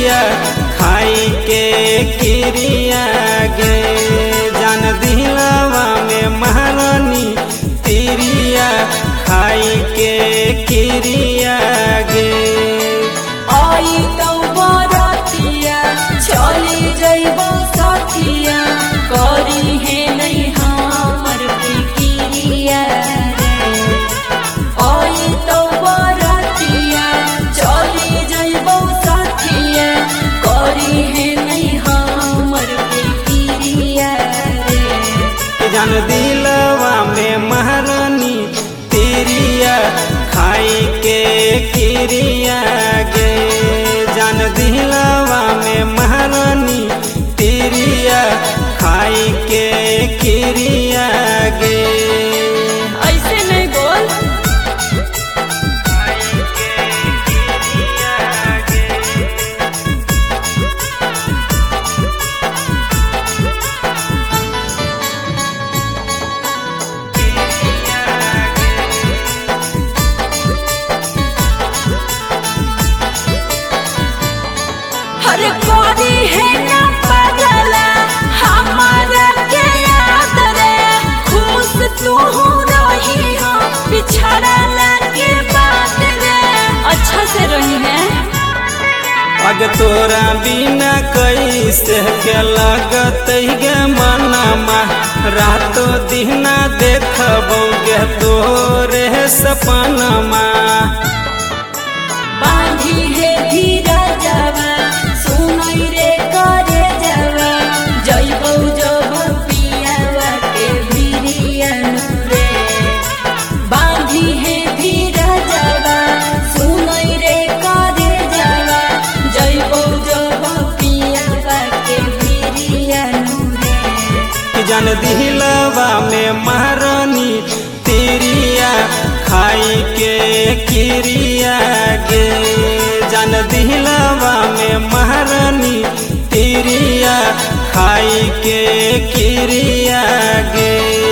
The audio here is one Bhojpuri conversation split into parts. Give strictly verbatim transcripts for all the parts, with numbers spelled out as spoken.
तिरिया खाई के किरिया गे जान दिलवा में महारानी तिरिया खाई के किरिया गे आई तो बरतिया चली जइबो साथिया करी है नहीं हमर फिकिरिया रे आई तो बरतिया चली जइबो साथिया करी है नहीं हमर फिकिरिया रे जान दिलवा में महारानी तिरिया खाई के किरिया गे जान दिलवा में महारानी तिरिया खाई के किरिया गे ऐसे नहीं बोल हर कोरी है ना पगला हमारा के याद रे खुश तू हो रही हो बिछड़ला के बाद रे अच्छा से रही है अग तोरा बिना कैसे के लगत गे मनमा रातो दिना देखबोगे तोरे सपनमा बांधी है धीरा जावा सुनई रे करे जावा जइबो जब पियावा के बिरिया रे बांधी है धीरा जावा सुनई रे करे जावा जइबो जब पियावा के बिरिया रे जान दिलवा में महारानी तिरिया खाई के किरिया गे जान दिलवा में महारानी तिरिया खाई के किरिया गे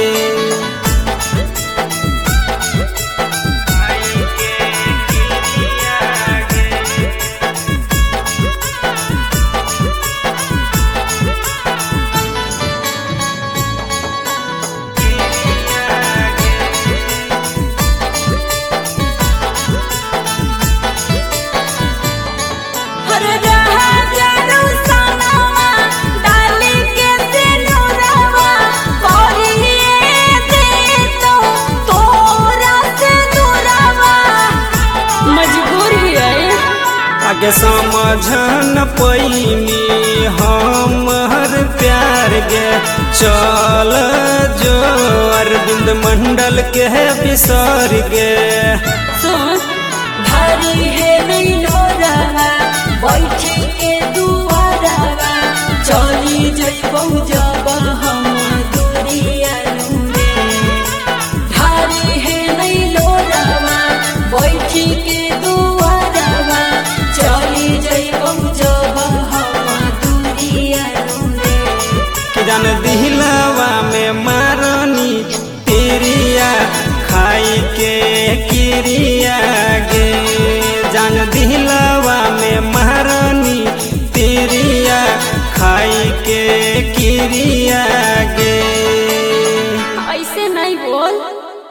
हर रहा जानू सनवा डाली के सिनुरवा करिए दे तो तोरा से दूरवा मजबूर ही है आगे समझन पैनी हमर प्यार गे चल जो अरविंद मंडल के बिसर गे सुन धारी है नहीं लोरवा बैठ के दुआरवा चली जइबो जब हम दूरिया रे धारी है नहीं लोरवा बैठ के दुआरवा चली जइबो जब हम दूरिया रे जान दिलवा में महारानी तिरिया खाई के किरिया गे जान दिलवा में महारानी तिरिया खाई के किरिया गे ऐसे नहीं बोल।